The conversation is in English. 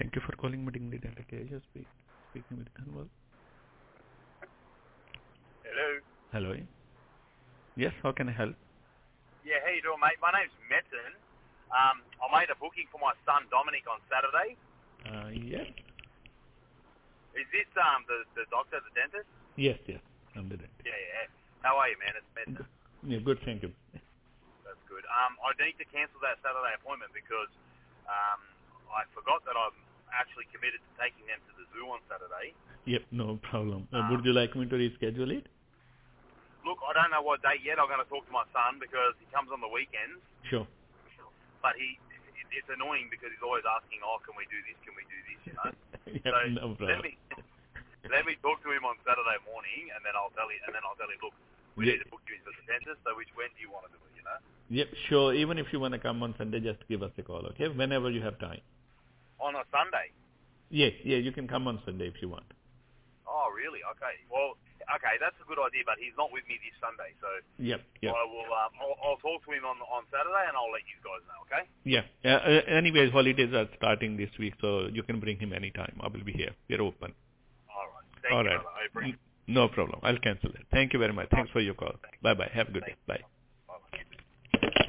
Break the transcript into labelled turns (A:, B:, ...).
A: Thank you for calling Meeting Data Care. Speaking with Kanwal.
B: Hello.
A: Hello. Yes, how can I help?
B: Yeah, how you doing, mate? My name's Metin. I made a booking for my son Dominic on Saturday.
A: Yes.
B: Is this the doctor, the dentist?
A: Yes, I'm the dentist.
B: Yeah. How are you, man? It's Metin.
A: Yeah, good, thank you.
B: That's good. I need to cancel that Saturday appointment because I forgot that I'm actually committed to taking them to the zoo on Saturday.
A: Yep, no problem. Would you like me to reschedule it?
B: Look, I don't know what date yet. I'm going to talk to my son because he comes on the weekends.
A: Sure.
B: But it's annoying because he's always asking, "Oh, can we do this? Can we do this?" You know.
A: Yep,
B: So
A: no problem.
B: let me talk to him on Saturday morning, and then I'll tell you. Look, we need to book you into the dentist. So when do you want to do it? You know.
A: Yep, sure. Even if you want to come on Sunday, just give us a call, okay? Whenever you have time.
B: On a Sunday.
A: Yes, you can come on Sunday if you want.
B: Oh, really? Okay. Well, okay, that's a good idea, but he's not with me this Sunday, so
A: Yep.
B: I will. I'll talk to him on Saturday, and I'll let you guys know. Okay.
A: Yeah. Anyways, holidays are starting this week, so you can bring him anytime. I will be here. We're open.
B: All right. Thank
A: All
B: you,
A: right.
B: brother. I appreciate it.
A: No problem. I'll cancel it. Thank you very much. Thanks for your call. Bye-bye. Have a good day. Bye.